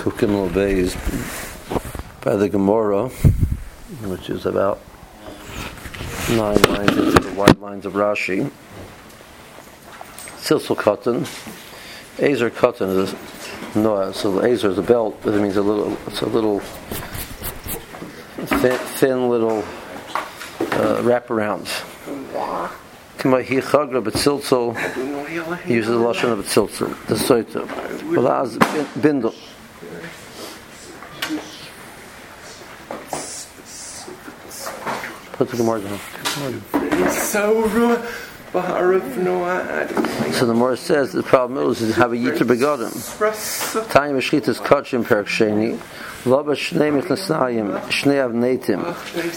Kukim Lebeis by the Gemara, which is about 9 lines into the wide lines of Rashi. Silsul Katan. Ezer Katan is so the Ezer is a belt, but it means it's a little thin little wraparound. Kama hi chagra b'tziltzol, he uses the lashon of b'tziltzol, the soita. Balaz bindel. Put the Gemara down. So the Gemara says the problem is have a yiter begodim. Tanya b'shchitas kachim perak sheni, lo b'shnei michnasayim shnei avneitim.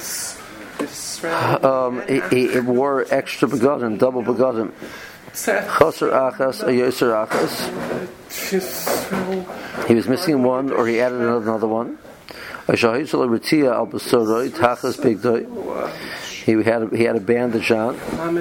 He wore extra begodim, double begodim. Choser achas, a yoser achas. He was missing one, or he added another one. He had a bandage on.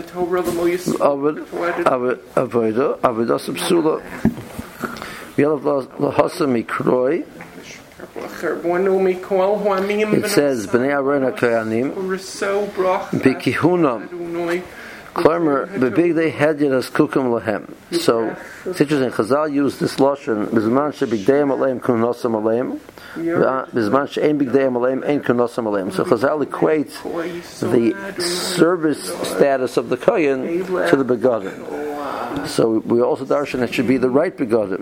It says Bnei Aaron HaKohanim B'kihunam Klarmer b'big they had as kukum lahem. So it's interesting. Chazal used this lashon b'zman shebigdeim aleim kunosam aleim, b'zman she'ein bigdeim aleim ein kunosam aleim. So Chazal equates the service status of the kohen to the begodim. So we also darshan it should be the right begodim,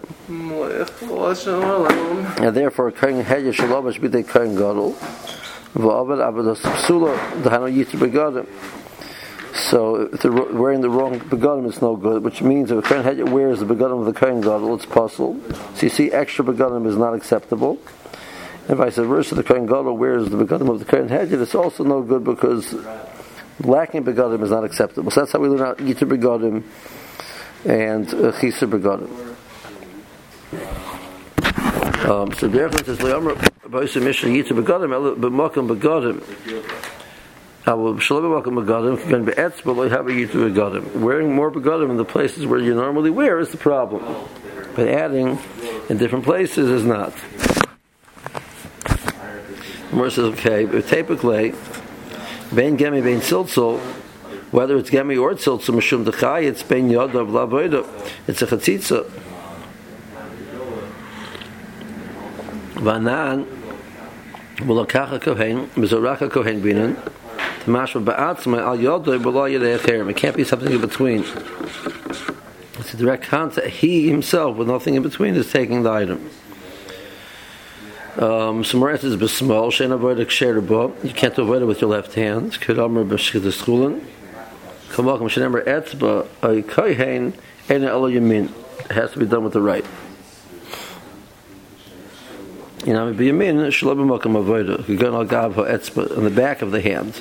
and therefore kohen hedya shalobash b'dei kohen gadol v'avad avadas psula d'hano yitr begodim. So if they're wearing the wrong begodim, it's no good. Which means if a kohen hedya wears the begodim of the kohen gadol, it's possible. So you see, extra begodim is not acceptable. And vice versa, the kohen gadol wears the begodim of the kohen hedya, it's also no good because lacking begodim is not acceptable. So that's how we learn out yiter begodim and chiser begodim. So the reference is le'amr b'osim mishnah yiter begodim b'makam begodim. Wearing more begodim in the places where you normally wear is the problem, but adding in different places is not. The Gemara says, okay, but typically, bein gemi bein tziltzol, whether it's gemi or tziltzol, mishum dechai, it's bein yodav lavoida, it's a chatzitza. Vanan, v'lakacha kohen, mizoraka kohen binan. It can't be something in between. It's a direct contact. He himself, with nothing in between, is taking the item. Samoret is besmol. You can't avoid it with your left hand. It has to be done with the right. You know, be yamin shlo b'makam avoda. You go on the back of the hand.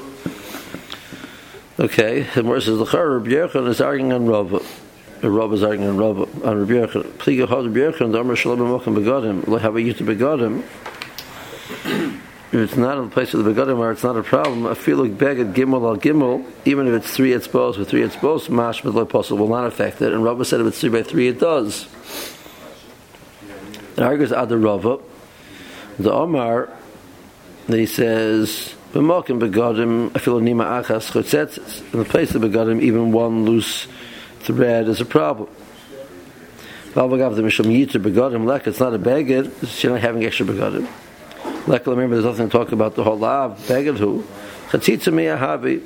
Okay, the Gemara says the Rabbi Yochanan is arguing on Rava. Rava is arguing on Rava on Rabbi Yochanan. Pliga had Rabbi Yochanan. The Amar shlo b'makam begodim. Lo have a yiter begodim. If it's not in the place of the begodim, or it's not a problem. I feel like beged gimel al gimel, even if it's 3 etzbos with 3 etzbos, mashmad lo posel will not affect it. And Rava said if it's 3 by 3, it does. The argues ad Rava. The Omar, he says, "B'mokim begodim afilu nima achas chotzetzes." In the place of begodim, even one loose thread is a problem. V'alvagav the mishum yiter begodim lek. It's not a beged. You're not having extra begodim. Lek, remember, there's nothing to talk about the whole lav beged who chatzitza miyahavi.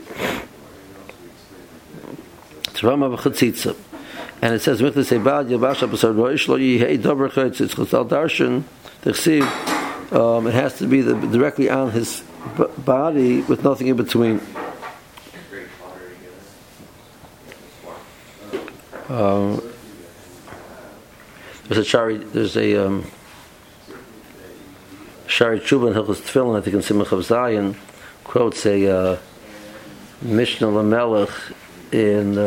Tzrama v'chatzitza, and it says michli sebad yabasha b'sar roish lo yihei davar chotz. It's chazal darshan t'chsiv. It has to be directly on his body with nothing in between. There's a shari Tshuva in Hilchos Tefillin, I think in Simcha of Zion, quotes a Mishnah Lamelech in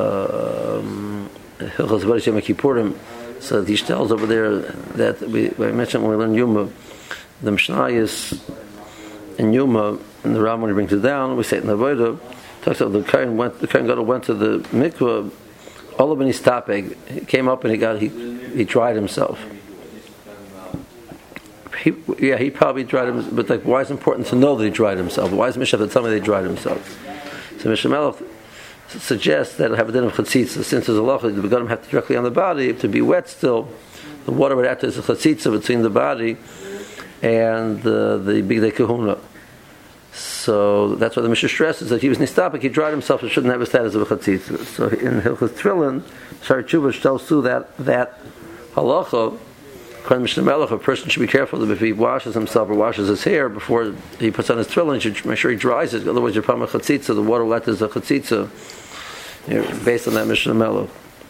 Hilchos Baruch Yom Kippurim. So he tells over there that we mentioned when we learn Yuma, the Mishnayos in Yuma, and the Ram when he brings it down, we say it in the Avodah, talks about the Kohen Gadol went to the mikveh, all of his tapeg, he came up and he tried himself. he probably dried himself, but like, why is it important to know that he dried himself? Why is Mishnah have to tell me that he dried himself? So Mishnah Melech suggests that it'll have a din of chatzitza, since there's a law that the begonim have to directly on the body, to be wet still, the water would act as a chatzitza between the body and the bigdei kahuna. So that's why the Mishnah stresses that he was nistapik, he dried himself, it shouldn't have a status of a chatzitza. So in Hilchos Tefillin, Shari Tshuva tells through that halacha. According to Mishnah Melech, a person should be careful that if he washes himself or washes his hair before he puts on his tefillin, he should make sure he dries it. Otherwise, you're probably a chatzitza. The water will act as a chatzitza, based on that Mishnah Melech.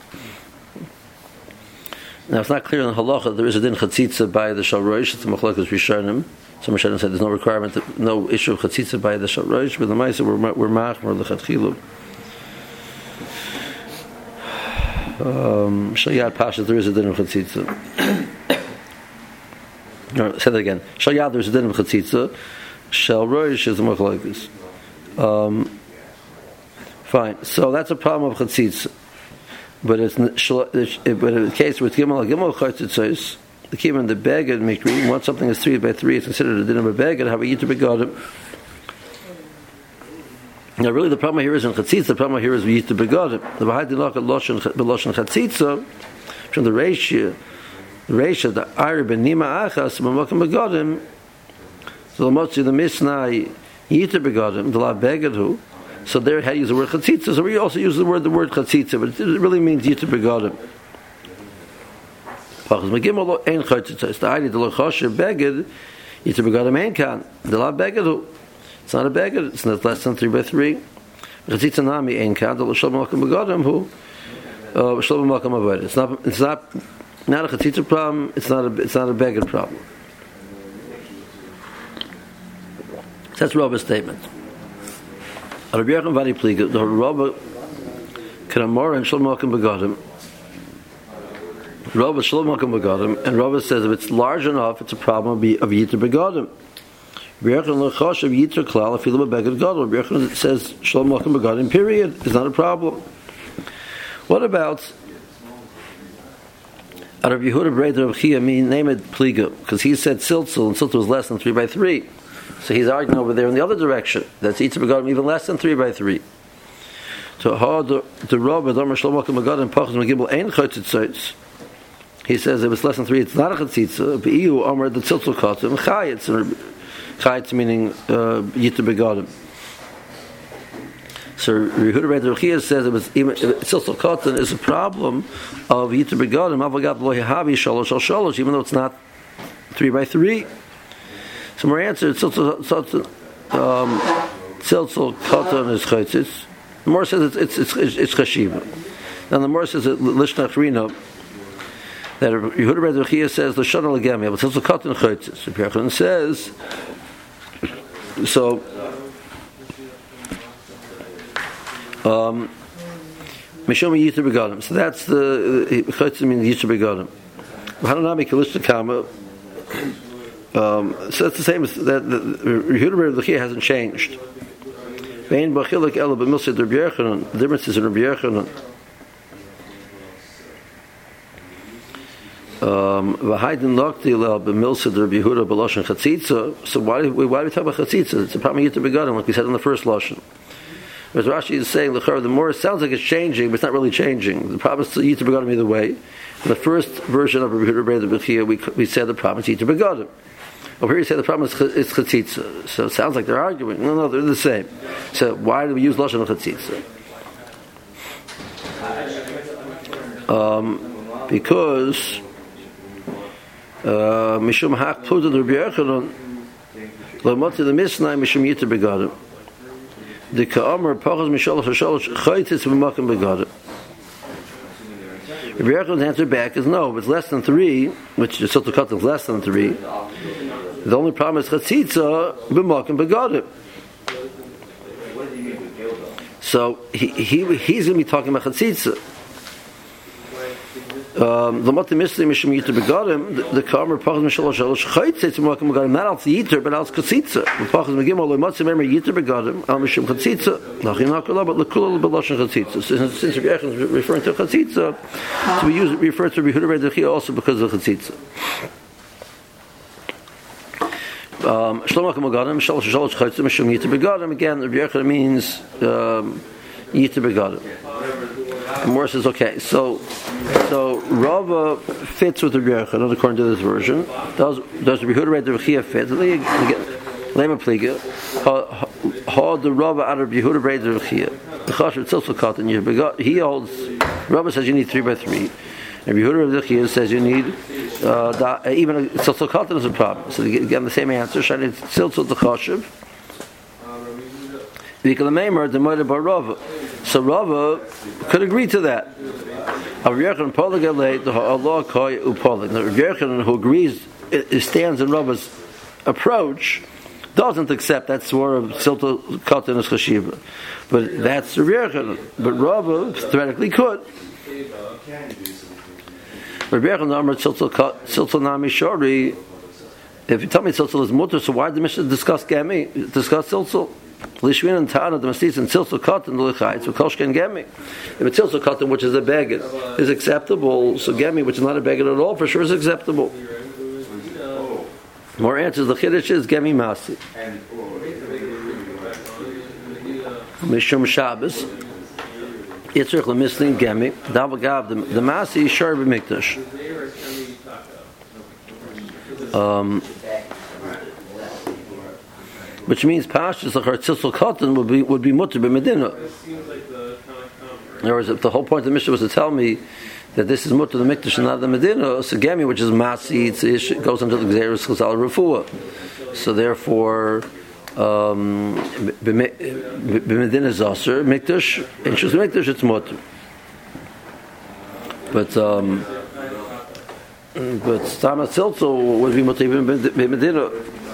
Now, it's not clear in the halacha there is a din chatzitza by the shalroish. It's a machlokes rishonim. Some rishonim said there's no requirement, no issue of chatzitza by the shalroish. But the ma'aseh we're machmer l'chatchilu. Shalyad Pasha, there is a din of chatzitza. No, say that again. Shalyad, there's a din of chatzitza. Shal Roish is a machlokes. Fine. So that's a problem of chatzitza. But in the case with Gimel Chaytzitzos, the Kiyam and the Beged Mikri, once something is 3 by 3, it's considered a din of a Beged. How we eat to begodim. Now, really, the problem here isn't chatzitza. The problem here is we eat the begodim. The Bahai Dinach Loshen chatzitza from the Reisha, the Ari ben Nima Achas Mamakam begodim. So the Motzi the Misnai eat the begodim. The La Begedhu. So there, how to use the word chatzitza. So we also use the word chatzitza, but it really means eat the begodim. Pachas Megimel Lo Ein Chatzitza. It's the Ari the Lochosher Beged eat the begodim Ein Kan the La Begedhu. It's not a beged, it's not less than 3 by 3. Chatzitza nami ein kadol l'shalom malkam begodim hu shalom malkam avodah. It's not a chatzitza problem. It's not a beged problem. So that's Rabba's statement. Rabbi Yochanan Vadi Pliga, the Rabba can amor and shalom malkam begodim. Rabba shalom malkam begodim, and Rabba says if it's large enough, it's a problem of yiter begodim. Rabbi Yochanan says Shalom Malkam Begodim, period. It's not a problem. What about Rabbi Yehuda Breder of Chia, name it Pliga, because he said Siltzul, and Siltzul was less than 3 by 3. So he's arguing over there in the other direction. That's Yitzer Begodim even less than 3 by 3. So how the Rabbi Domer Shalom Malkam Begodim Pachas Megibel Ein Chaytzitzos. He says if it's less than 3, it's not a Chatzitza. B'iyu Omer the Siltzul Kotim Chai. It's Chayitz meaning Yitzer Begodim. So Yehuda Reder Chia says it was even Siltzul Kotin is a problem of Yitzer Begodim. Avagad Lo Yehavi Shalosh Al Shalosh, even though it's not 3 by 3. So my answer Siltzul Kotin is Chayitz. The Mor says it's Chashiva. And the Mor says that Lishnach Rino that Yehuda Reder Chia says the Shana Legemi, but Siltzul Kotin Chayitz. Rabbi Yochanan says. So, Mishom Yitzer Begodim. So that's the Chaytzim in Yitzer Begodim. Hananami Kalishta Kama. So that's the same as that. The Yehuda Rebbe Lechia hasn't changed. Vein Bachilak Ela B'Milsed Rabbi Yochanan. The difference is in Rabbi Yochanan. V'haydin lokti lel b'milsed Rabbi Yehuda b'loshen chatzitza. So why do we talk about chatzitza? It's a problem Yitzer Begodim, like we said in the first loshen. Whereas Rashi is saying the more sounds like it's changing, but it's not really changing. The problem is Yitzer Begodim either way. In the first version of Rabbi Yehuda Breder B'Chia, we said the problem is Yitzer Begodim. Over here, you say the problem is chatzitza. So it sounds like they're arguing. No, they're the same. So why do we use loshen chatzitza? Because Mishum Hak Puda Rabbi Yochanan Lamot the Misnai Mishum Yitzer Begodim. The Ka'amar Pachas Mishalosh Hashalosh Chaytis V'Makim Begodim. Rabbi Yochanan's answer back is no. If it's less than 3, which the Siltzul Kotin is less than 3, the only problem is Chatzitza V'Makim Begodim. So he's going to be talking about Chatzitza. The Mati Misli Mishum Yitzer Begodim, the Kamer Pachas Mishalosh Shalosh Chaytzitz V'Makim Begodim, not al Yitzer, but al Chatzitza. The Pachas Megimel Lo Mati Memer Yitzer Begodim, al Mishum Chatzitza. Nachin Hakula, but Lekula B'Loshen Chatzitza. Since Rabbi Yochanan is referring to Chatzitza, so we refer to Rabbi Yehuda Reder Chia also because of Chatzitza. Shlomo Kamagadim, Shalosh Shalosh Chaytzim, Mishum Yita Begadim. Again, Rabbi Yochanan means Yita Begadim. And Morris says, okay, so Rava fits with Rabbi Yochanan according to this version. Does Rabbi Yehuda read the Rechia fit? Lema Pliga. Ha the Rava out of Rabbi Yehuda read the Rechia. The Chashav Tzilzal Katan. He holds. Rava says you need 3 by 3. And Rabbi Yehuda Rechia says you need even a Tzilzal Katan is a problem. So again, the same answer. Shani Tzilzal the Chashav. So Rava could agree to that. Rabbi Yochanan, who agrees, stands in Rava's approach, doesn't accept that swore of Tzilzal Katan as Chashiva. But that's Rabbi Yochanan. But Rava theoretically could. Rabbi Yochanan Amar Tzilzal Nami Shori. If you tell me Tzilzal is mutter, so why did the Mishnah discuss Tzilzal? Lishvin and Tana, the Mastis and Tzilzal Katan, the Lechayt, so Kolshken Gemi. If a Tzilzal Katan, which is a beged, is acceptable, so Gemi, which is not a beged at all, for sure is acceptable. More answers, the Chiddush is Gemi Masi. Mishum Shabbos, Yitzrich Lemisling Gemi, Davagav, the Masi, Shar B'Mikdash. Which means Pashas like Tzilzal Katan would be mutter b'Medina. In other words, if the whole point of the Mishnah was to tell me that this is mutter the Mikdash and not the Medina, so Gemi, which is Masi, it goes into the Gzeres Chazal Refuah. So therefore, b'Medina is Aser, Mikdash, and Shus Mikdash it's mutter. But Stama Tzilzal would be mutter even b'Medina.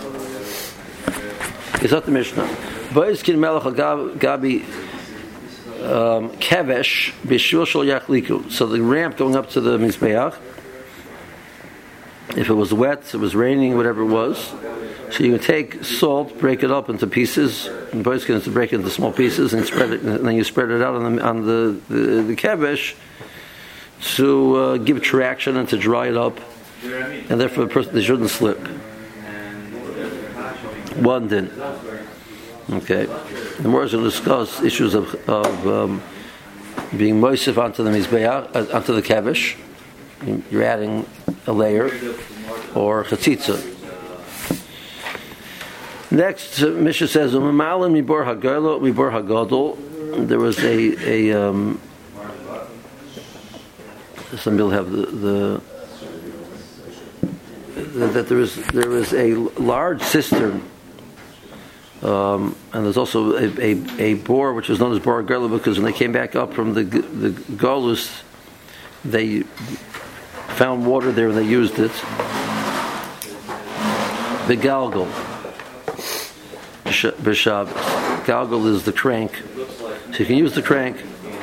Is that the Mishnah? Boiskin Melech Gabi Kevesh Bishul Shal Yachliku. So the ramp going up to the Mizbeach, if it was wet, it was raining, whatever it was, so you can take salt, break it up into pieces, and Boiskin is to break it into small pieces, and spread it, and then you spread it out on the Kevesh to give traction and to dry it up, and therefore the person they shouldn't slip. One din. Okay. The more is going to discuss issues of being moisif onto the mizbeach, onto the kevish. You're adding a layer or chatzitza. Next, Mishnah says, "U'malim mibor hagalo mibor hagadol." There was a some people have that there was a large cistern. And there's also a bore which was known as Bor Gerla, because when they came back up from the Golus, they found water there and they used it. The Galgal B'Shabbos. Galgal is the crank, so you can use the crank.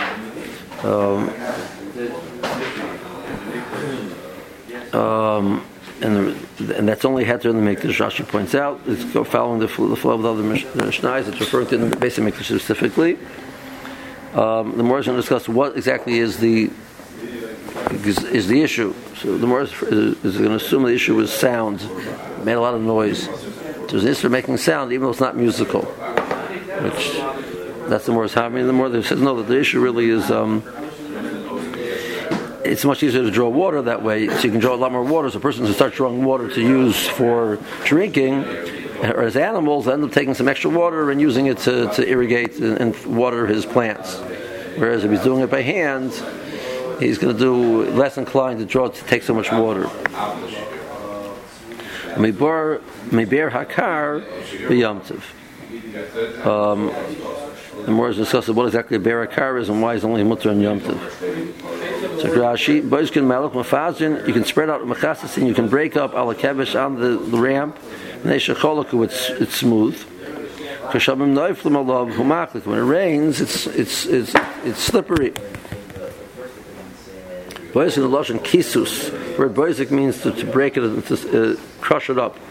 And that's only heter in the Mikdash. Rashi points out it's following the flow of the other Mishnayos. It's referring to the basic Mikdash specifically. The more is going to discuss what exactly is the issue. So the more is going to assume the issue was sound, made a lot of noise. There's an issue of making sound, even though it's not musical. Which that's the more is happening. The more that says no, that the issue really is. It's much easier to draw water that way, so you can draw a lot more water. So a person who starts drawing water to use for drinking, or as animals, end up taking some extra water and using it to irrigate and water his plants. Whereas if he's doing it by hand, he's going to do less inclined to take so much water. Meber hakar b'yamtiv. The more is discussed what exactly a ber hakar is and why is only mutter and yamtiv. So Rashi, Boiskin Melech Mafazin, you can spread out Machasis and you can break up Ala Kevish on the ramp. It's smooth. When it rains, it's slippery. Boiskin the Lashon Kisus, where Boisik means to break it and to crush it up.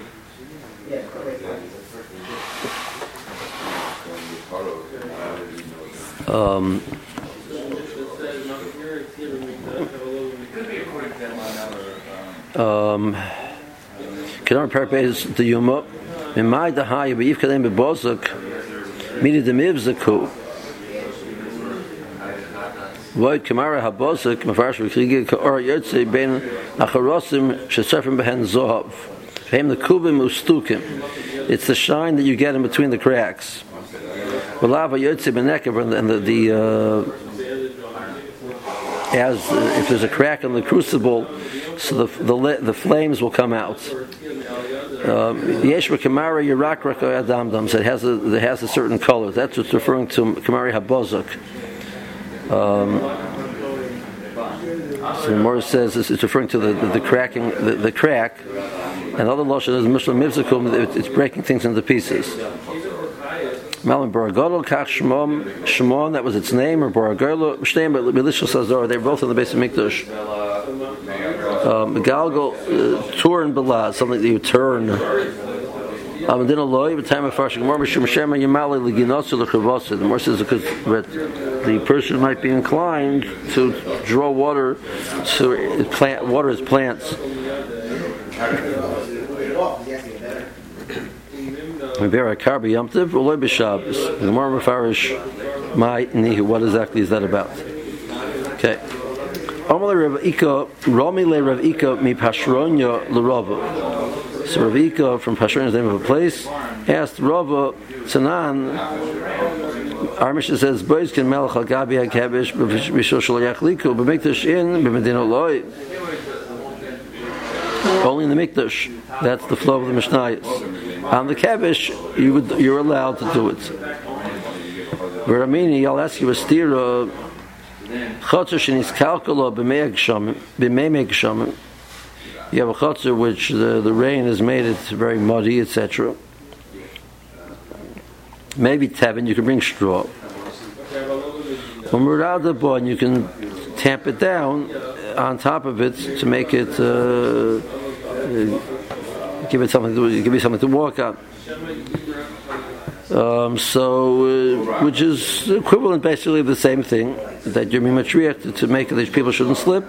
Kedar Parapet is the Yuma. Mimai dahaya b'yivkadem b'bozuk mini demivzaku. Void kamara habozuk mafarish v'krigi ka'or yotze ben acharosim shesefim behen zohav. V'hem the kubim ustukim. It's the shine that you get in between the cracks. V'lava yotze benekav, and as if there's a crack in the crucible, so the flames will come out. Yesh b'kamara yirak raka adamdam. So it has a certain color. That's what's referring to kamari habozuk. So the Morris says it's referring to the cracking, the crack, and other lashon is mishlam mivzakum. It's breaking things into pieces. Malam Baragadol Kach Shimon, that was its name, or Baragolo Shteim, but Melishos Azor. They're both in the base of Mikdash. Galgal turn Bala, something that you turn. The more says because the person might be inclined to draw water to water his plants. What exactly is that about? Okay. So Rav Ika from Pashron is the name of a place, asked Rava Tanan. Our Mishnah says, "Boys can melech al gabi hakevish b'mishul shel yachliku b'mikdash in b'medina loy." Only in the mikdash. That's the flow of the Mishnayos. On the kevish, you're allowed to do it. Veramini, I'll ask you a stira. Chotzer shenis kalkalo b'mei gshamim. You have a chotzer which the rain has made it very muddy, etc. Maybe tevin, you can bring straw. And you can tamp it down on top of it to make it give you something to walk on. Which is equivalent, basically, of the same thing that you're mimatriach to make it that people shouldn't slip.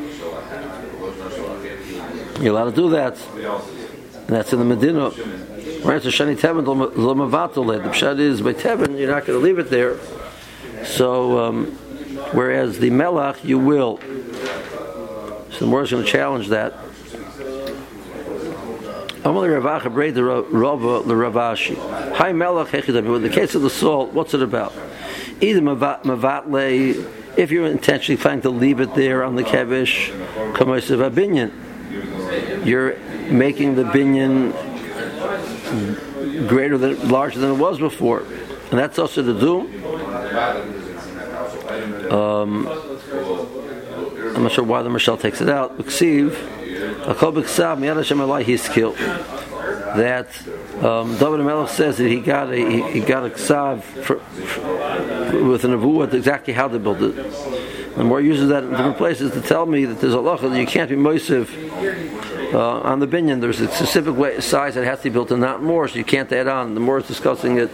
You're allowed to do that, and that's in the Medina. Right? So shani tevin l'mavatul. The pshat is by tevin you're not going to leave it there. So whereas the melach you will. So the more is going to challenge that. In the case of the salt, what's it about? Either mavatle, if you're intentionally planning to leave it there on the kevish, kamosav binyan, you're making the binyan larger than it was before, and that's also to do. I'm not sure why the Mashal takes it out. That David HaMelech says that he got a ksav with an avuah exactly how to build it. The more he uses that in different places to tell me that there's a halacha that you can't be moisiv on the binyan. There's a specific size that has to be built and not more, so you can't add on. The more it's discussing it,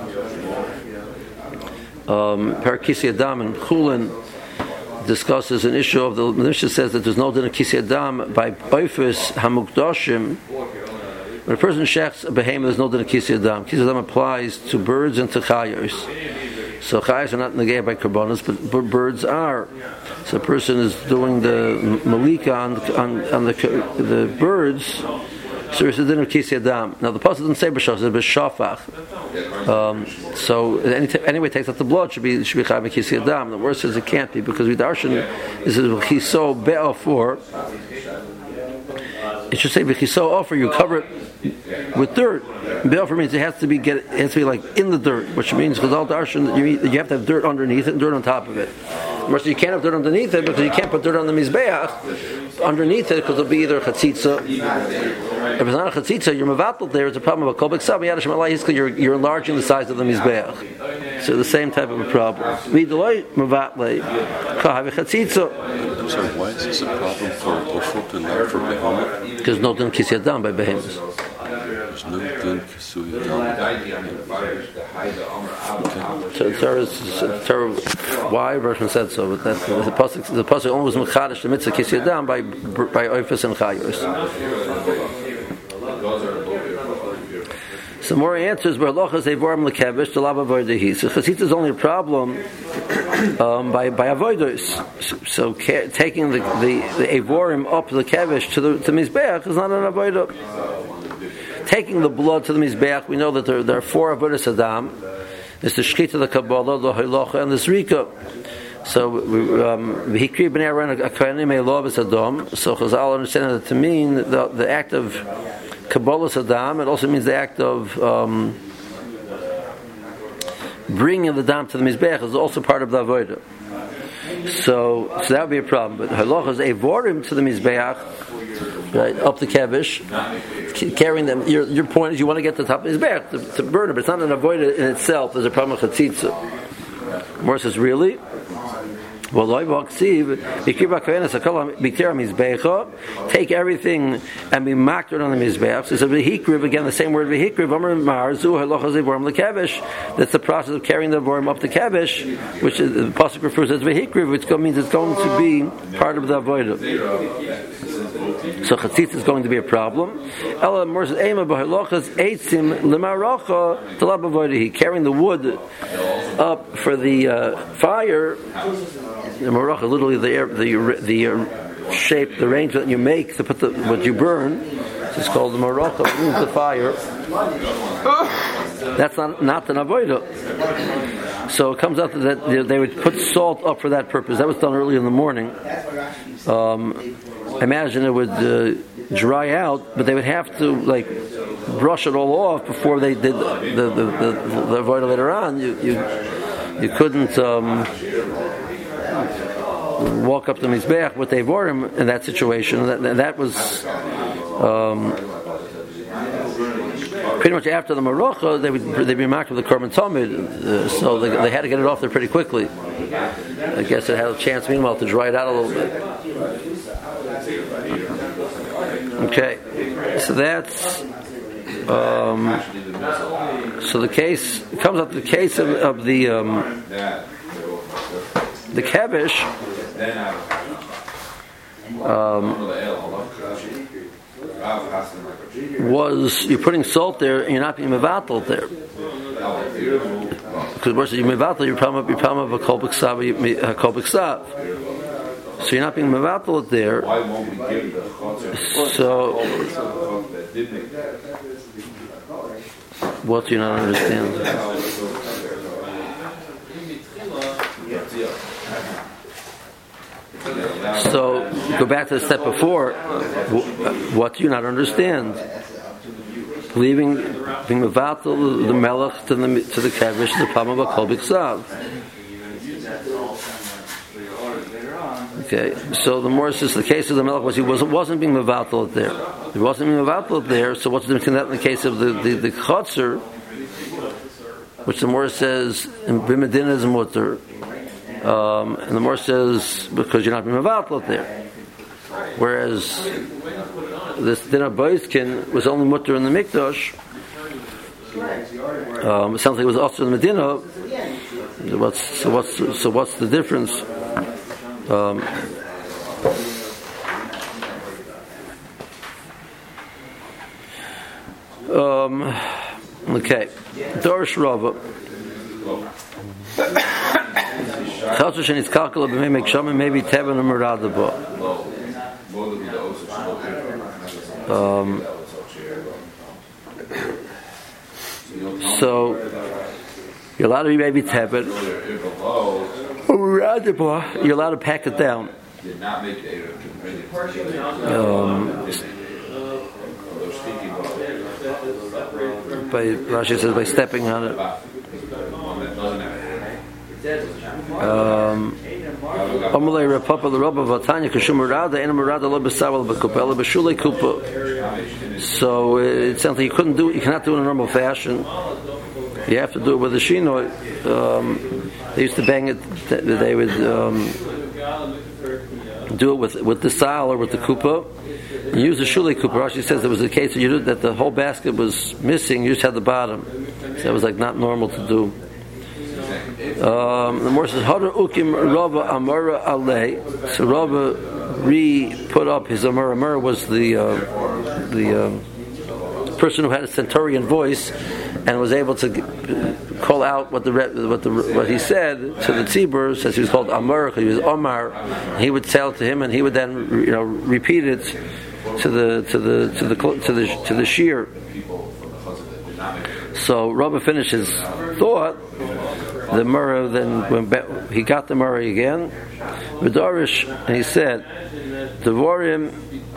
Parakisi Adam and Chulin discusses an issue of the Mishnah says that there's no din of Kisi Adam by Oifis Hamukdashim. When a person shechs a behemoth, there's no din of Kisi Adam. Kisi Adam applies to birds and to chayos. So chayos are not negated by karbonos, but birds are. So a person is doing the malika on the birds. So it's a din of Kisi Adam. Now the pasuk doesn't say b'shaf, it's b'shafach. So anyway, takes out the blood should be chayv Kisi Adam. The worst says it can't be because we darshan is v'chiso be'afor. It should say v'chiso offer. You cover it with dirt. Be'afor means it has to be like in the dirt, which means because all darshan you have to have dirt underneath it and dirt on top of it. Of you can't have dirt underneath it because you can't put dirt on the mizbeach underneath it because it'll be either chatzitza. If it's not a chatzitza, you're mevatel there. It's a problem of a kol b'ksav. You're enlarging the size of the mizbeach. So the same type of a problem. Midolay mevatle kahav chatzitza. I'm sorry. Why is this a problem for Ushut and not for Behemoth? Because no din kisiyat dam by behemoths. There's no din kisiyat dam. Why version said so? But that's the pasuk only was mechadish the mitzvah kisiyat dam by oifus and chayos. So more answers, but halacha is evorim lekevish to lav avodahi. So chasitza is only a problem by avodos. So taking the evorim up the kevish to mizbeach is not an avodah. Taking the blood to the mizbeach, we know that there are 4 avodas adam. There's the shchita, the kabbalah, the halacha, and the zrika. So v'hikri b'nei Aaron akanim e'lo b'sadam. So Chazal understand that to mean the act of kabbalah sadam. It also means the act of bringing the dam to the mizbeach is also part of the avodah. So that would be a problem. But halacha is evorim to the mizbeach, right, up the kevish, carrying them. Your point is you want to get to the top of his back to burn it, but it's not an avodah in itself. There's a problem with chatzitza. Morris says, really? Well, take everything and be mocked on the mizbeach. So v'hikriv, again the same word v'hikriv. That's the process of carrying the vorim up the kevish, which is, the pasuk refers as v'hikriv, which means it's going to be part of the avodah. So chatzitz is going to be a problem. Carrying the wood up for the fire. The maracha, literally the shape, the arrangement that you make to put what you burn. It's called the maracha, the fire. That's not an avodah. So it comes out that they would put salt up for that purpose. That was done early in the morning. Imagine it would dry out, but they would have to brush it all off before they did the avodah later on. You couldn't walk up to mizbeach with evorim in that situation. That was pretty much after the maracha. They'd be marked with the korban tamid, so they had to get it off there pretty quickly. I guess it had a chance, meanwhile, to dry it out a little bit. Okay, so that's so the case comes up. The case of the kevish. Was you're putting salt there and you're not being mevatel there, because once you mevatel you're problem of a kol b'ksav, so you're not being mevatel it there. So what do you not understand? So go back to the step before. What do you not understand? Being mevatel the melech to the kevish is the problem of a kol b'ksav. Okay, so the more says the case of the melech was he wasn't being mevatel there. He wasn't being mevatel there. So what's the difference in that in the case of the chotzer, which the more says in b'medina is mutter. And the more says because you're not being mevatel there, whereas this dinner boiskin was only mutter in the mikdash. It sounds like it was also in the Medina. So what's the difference? Okay, Dorish Rava. Maybe Tevin and Muradaba. So you're allowed to be maybe Tevin. You're allowed to pack it down. By Rashi says by stepping on it. So it's something you cannot do it in a normal fashion. You have to do it with a shinoi. They used to bang it. They would do it with the sal or with the kupa. And use the shulei kupa. Rashi says there was a case that the whole basket was missing. You just had the bottom. So that was not normal to do. The more says Hadar Ukim Rava Amara Alei. So Rava put up his Amara. Amara was the person who had a centurion voice and was able to call out what he said to the tzibur, since he was called Amar, he was Omar. He would tell to him, and he would then repeat it to the shir. So Rabbi finished his thought. The Murrah then he got the Murrah again. V'darish, and he said, Devorim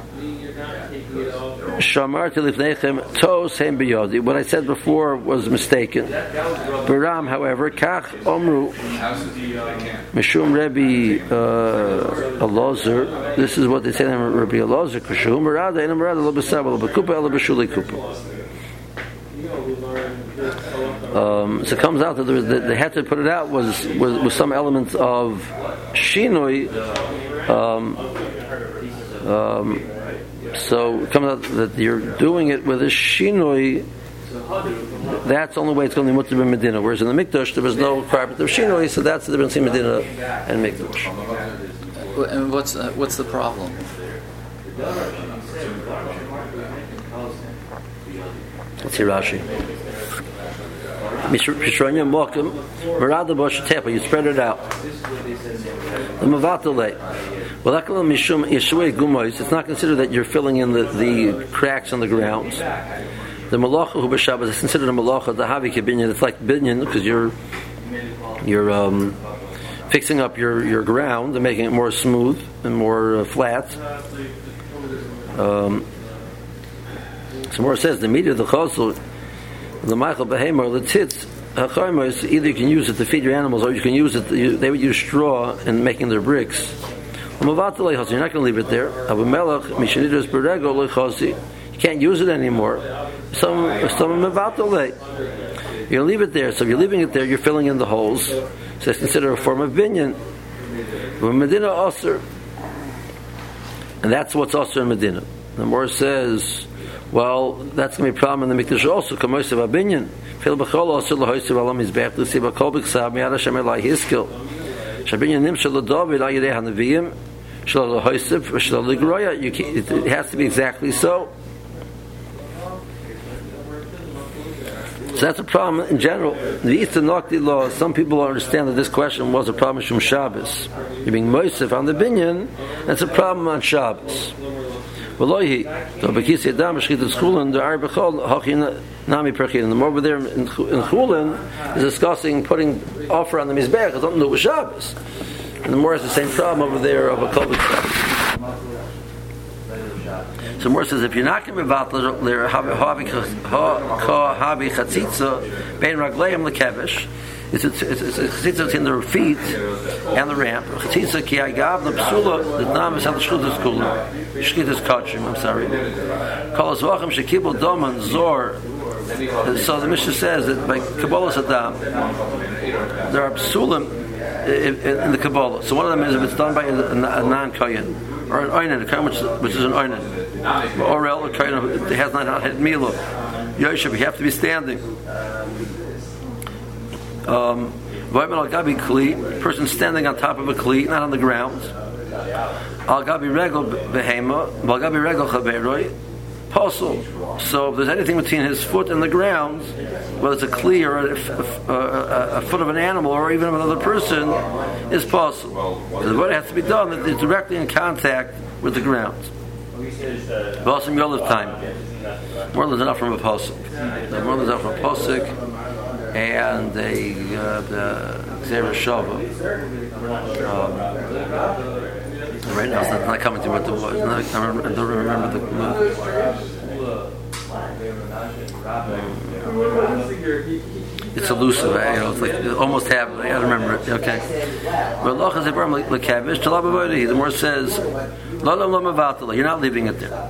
Shamarti lifnechem tos hem biyodi. What I said before was mistaken. Baram, however, kach omru mishum Rebbe Elazar. This is what they say in Rebbe Elazar. Kashum marada ena marada lo b'sav lo b'kupa lo b'shuli kupa. So it comes out that they had to put it out was some elements of shinoi. So it comes out that you're doing it with a shinoi. That's the only way it's going to be mutter in Medina. Whereas in the Mikdash there was no carpet of shinoi, so that's the difference between Medina and Mikdash. And what's the problem? Let's hear Rashi. You spread it out. It's not considered that you're filling in the cracks on the grounds. The malacha hu b'Shabbos is considered a malacha. The havi kibinyan. It's like binyan because you're fixing up your ground and making it more smooth and more flat. So more says the meat of the chosel, the Michael Behemoth, the tzitz, either you can use it to feed your animals, or you can use it. They would use straw in making their bricks. You're not going to leave it there. You can't use it anymore. You're going to leave it there. So if you're leaving it there, you're filling in the holes. So it's considered a form of binyan. Medina Osir, and that's what's also in Medina. The Mor says, well, that's going to be a problem in the Mikdash also. Kamoisav abinyan. Fil b'chol also lahoysav alam izbech l'si b'kol b'ksav miyad Hashem elai hiskil. Shabinyan nim shel David al yedei hanaviyim shel lahoysav shel ligroya. It has to be exactly so. So that's a problem in general. The Eastern Nocti law, some people understand that this question was a problem from Shabbos. You're being moisef on the binyan, that's a problem on Shabbos. The more over there in Chulin is discussing putting offer on the Mizbech. I don't know it was Shabbos. And the more has the same problem over there of a Kol Shabbos. So more says if you're not going to be vatal there habi chatzitza bein ragleim lekevish. It's a chatzitza between the feet and the ramp. Chatzitza ki agav the psula the nam is the shchudas kula shchudas kachim. I'm sorry. Kol azvachim shekibul doman zor. So the Mishnah says that by Kabbalah Saddam there are psulim in the Kabbalah. So one of them is if it's done by a non-kohen or an oinen, a kohen which is an oinen, or a kohen that has not had milah. Yoshev, you have to be standing. Person standing on top of a kli, not on the ground. Al gabi regel behema, al gabi regel chaberoi, posel. So if there's anything between his foot and the ground, whether it's a kli or a foot of an animal or even of another person, is possible. So what has to be done that is directly in contact with the ground. Basim Yolav time. More than enough from a posuk. More than enough from a posuk. And the Xera Shava. Right now, it's not coming to what the was. I don't remember the. It's elusive. It's like almost half. I don't remember it. Okay. But the more says, you're not leaving it there.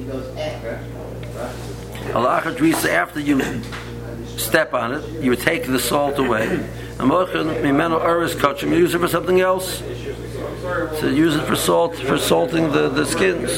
After you step on it, you would take the salt away. You use it for something else. So use it for salting the skins.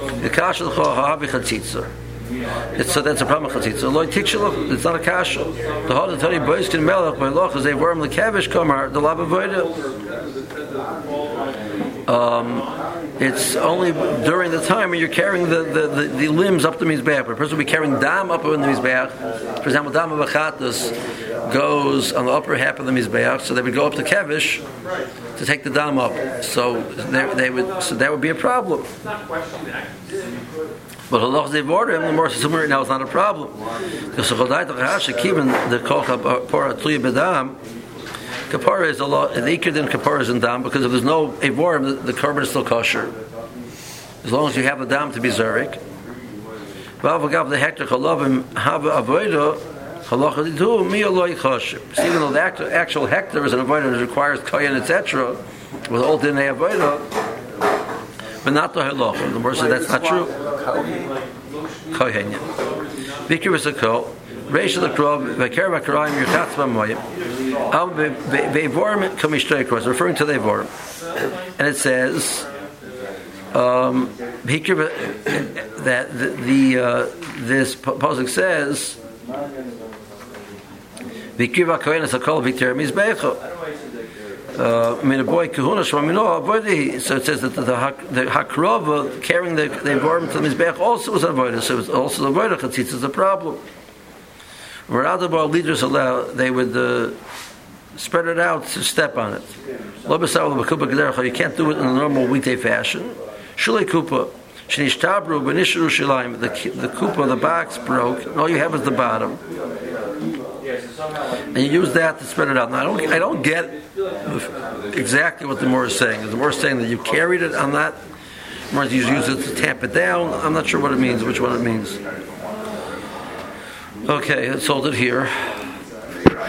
So that's a problem with chatzitza. It's not a kasha. The whole Tari boys can melech by loch as they worm the kavish kamar the labavoida. It's only during the time when you're carrying the limbs up the mizbeach. But a person will be carrying dam up in the mizbeach. For example, dam of achatas goes on the upper half of the mizbeach, so they would go up to kevish to take the dam up. So that would be a problem. But halach zevorim, the more similar right now, is not a problem. Because the kol kapara tluya bedam. Kapara is a lot. The ikir than kapara is in dam, because if there's no evorim, the korban is still kosher. As long as you have the dam to be zarik. V'avagav the hector chalavim hava avodah halacha didu mi aloi kosher. Even though the actual hector is an avodah that requires kohen etc. with all dinei avodah, but not the halacha. The Gemara says that's not true. Kohen. Vikir is a kol. Reisha the krov v'ker v'karayim yirchatz b'moyim. Al ve'vorim kamishtrei kros, referring to the evorim, and it says that this pasuk says v'kir v'kohen es hakol v'kter mizbecho. Min a boy kahuna shmamino avodah. So it says that the hakrova carrying the evorim to the mizbech also was avodah. So it's also the avodah chatzitz is a problem. Rather, leaders allow they would spread it out to step on it. You can't do it in a normal weekday fashion. Shulei kupa, shenishtabru b'nisharu shilayim. The kupa, the box broke, and all you have is the bottom, and you use that to spread it out. Now I don't get exactly what the Gemara is saying. The Gemara is saying that you carried it on that. Or you use it to tamp it down. I'm not sure what it means. Which one it means. Okay, let's hold it here.